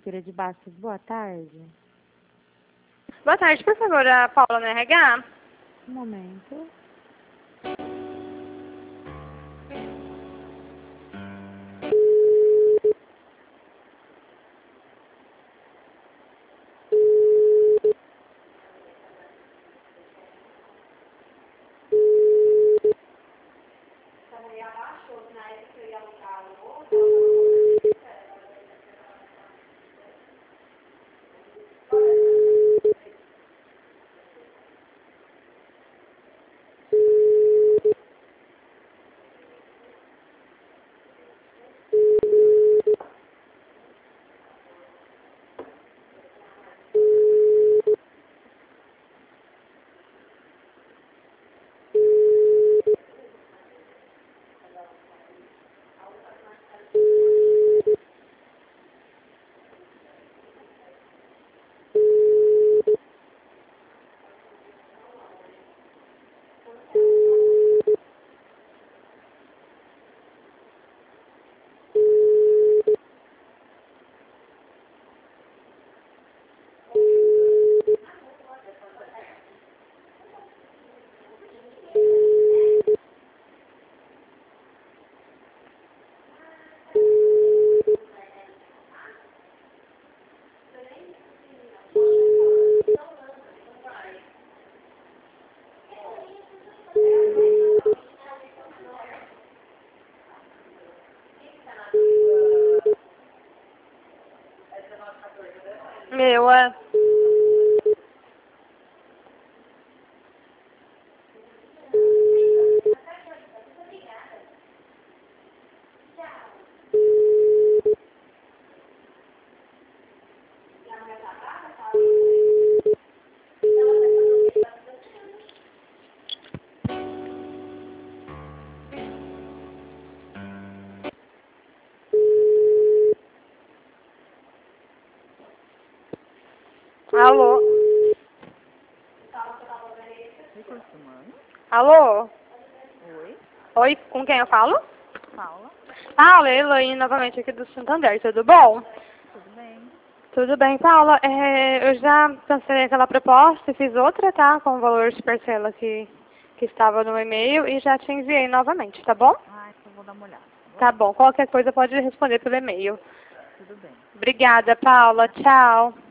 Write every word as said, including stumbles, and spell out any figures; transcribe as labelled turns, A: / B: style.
A: Prefeitura de Bastos. Boa tarde.
B: Boa tarde, por favor, a Paula no R H.
A: Um momento.
B: Meu, é... Alô?
A: Recursos humanos.
B: Alô?
A: Oi.
B: Oi, com quem eu falo?
A: Paula.
B: Paula, Elaine, novamente aqui do Santander, tudo bom?
A: Tudo bem?
B: Tudo bem, Paula. É, eu já cancelei aquela proposta e fiz outra, tá? Com o valor de parcela que, que estava no e-mail e já te enviei novamente, tá bom?
A: Ah, então vou dar uma olhada. Tá bom?
B: Tá bom, qualquer coisa pode responder pelo e-mail.
A: Tudo bem.
B: Obrigada, Paula. Tchau.